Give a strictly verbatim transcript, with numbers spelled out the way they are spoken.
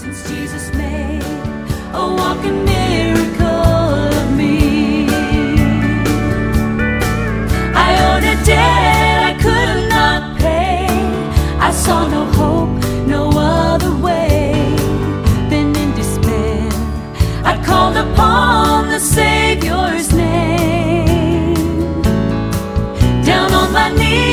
since Jesus made a walking miracle of me. I owed a debt I could not pay. I saw no hope, no other way. Then in despair, I called upon the Savior's name. Down on my knees,